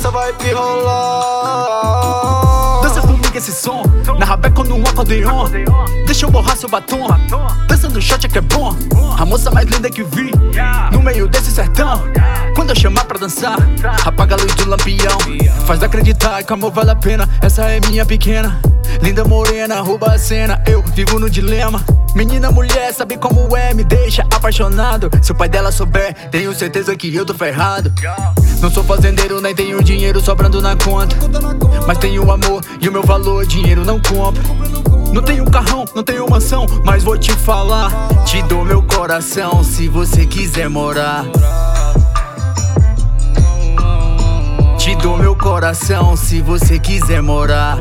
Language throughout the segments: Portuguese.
essa vibe rolar. Dança comigo esse som, na rabeca no acordeon. Deixa eu borrar seu batom, dança no shot é que é bom. A moça mais linda que vi, no meio desse sertão. Quando eu chamar pra dançar, apaga a luz do lampião. Faz acreditar que o amor vale a pena, essa é minha pequena. Linda morena, rouba a cena, eu vivo no dilema. Menina, mulher, sabe como é, me deixa apaixonado. Se o pai dela souber, tenho certeza que eu tô ferrado. Não sou fazendeiro, nem tenho dinheiro sobrando na conta, mas tenho amor e o meu valor, dinheiro não compra. Não tenho carrão, não tenho mansão, mas vou te falar. Te dou meu coração se você quiser morar. Te dou meu coração se você quiser morar.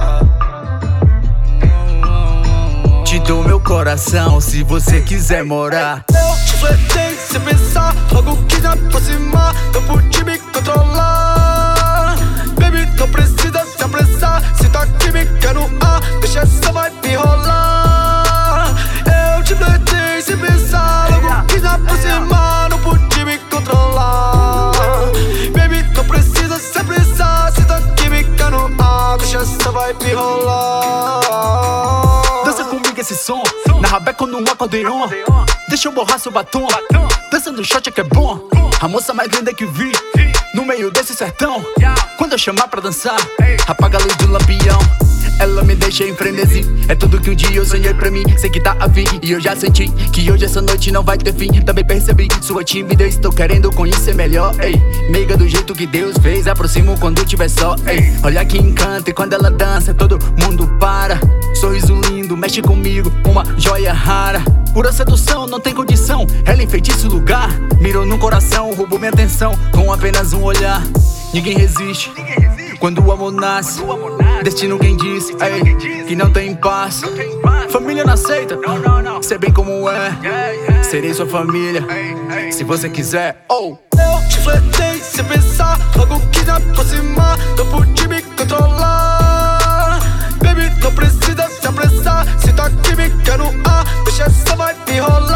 Te dou meu coração se você quiser morar. Eu te flertei sem pensar, logo quis aproximar. Não pude me controlar. Baby, não precisa se apressar. Se tá química no ar, deixa essa vibe rolar. Eu te flertei sem pensar, logo quis aproximar. Não pude me controlar. Baby, não precisa se apressar. Se tá química no ar, deixa essa vibe rolar. Esse som, na rabeca no acordeon. Deixa eu borrar seu batom, dança no shot é que é bom. A moça mais linda que vi, no meio desse sertão. Quando eu chamar pra dançar, apaga a luz do lampião. Ela me deixa em frenesi, é tudo que um dia eu sonhei pra mim. Sei que tá afim e eu já senti que hoje essa noite não vai ter fim. Também percebi sua timidez, tô querendo conhecer melhor. Ei, meiga do jeito que Deus fez, aproximo quando tiver só. Ei, olha que encanta e quando ela dança todo mundo para. Sorriso lindo, mexe comigo, uma joia rara. Pura sedução, não tem condição, ela enfeitiça o lugar. Mirou no coração, roubou minha atenção com apenas um olhar. Ninguém resiste quando o amor nasce. Destino quem disse, ei, que não tem paz. Família não aceita, sei bem como é. Serei sua família, se você quiser. Oh. Eu te flertei sem pensar, logo quis aproximar. Não pude me controlar. Baby, não precisa se apressar. Se tá química no ar, deixa essa vibe rolar.